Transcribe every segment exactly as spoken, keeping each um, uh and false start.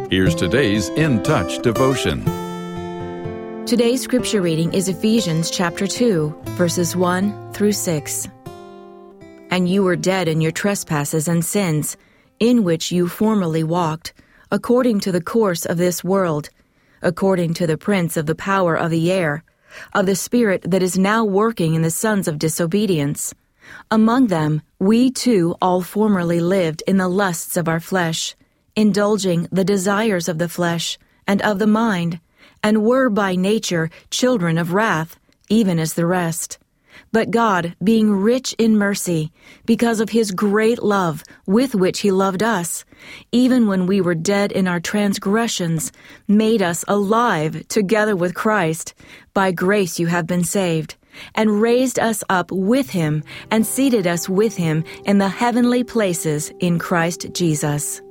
Here's today's In Touch devotion. Today's scripture reading is Ephesians chapter two, verses one through six. And you were dead in your trespasses and sins, in which you formerly walked, according to the course of this world, according to the prince of the power of the air, of the spirit that is now working in the sons of disobedience. Among them, we too all formerly lived in the lusts of our flesh, indulging the desires of the flesh and of the mind, and were by nature children of wrath, even as the rest. But God, being rich in mercy, because of his great love with which he loved us, even when we were dead in our transgressions, made us alive together with Christ. By grace you have been saved, and raised us up with him, and seated us with him in the heavenly places in Christ Jesus.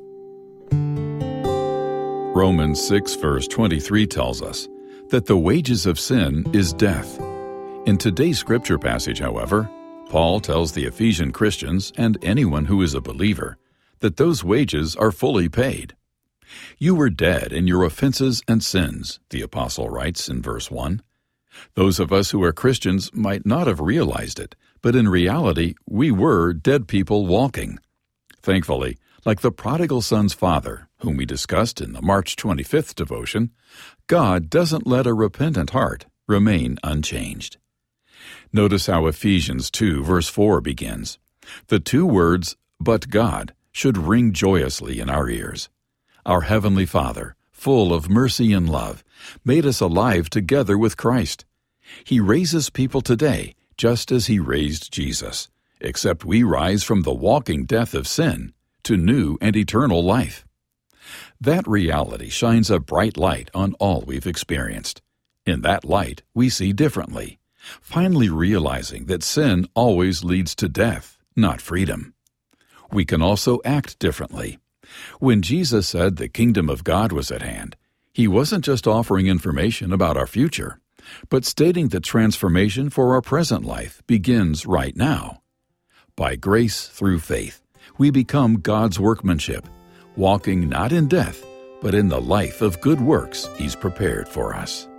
Romans six verse twenty-three tells us that the wages of sin is death. In today's scripture passage, however, Paul tells the Ephesian Christians and anyone who is a believer that those wages are fully paid. You were dead in your offenses and sins, the apostle writes in verse one. Those of us who are Christians might not have realized it, but in reality, we were dead people walking. Thankfully, like the prodigal son's father, whom we discussed in the March twenty-fifth devotion, God doesn't let a repentant heart remain unchanged. Notice how Ephesians two verse four begins. The two words, "but God," should ring joyously in our ears. Our Heavenly Father, full of mercy and love, made us alive together with Christ. He raises people today just as he raised Jesus, except we rise from the walking death of sin to new and eternal life. That reality shines a bright light on all we've experienced. In that light, we see differently, finally realizing that sin always leads to death, not freedom. We can also act differently. When Jesus said the kingdom of God was at hand, he wasn't just offering information about our future, but stating that transformation for our present life begins right now. By grace through faith, we become God's workmanship, walking not in death, but in the life of good works he's prepared for us.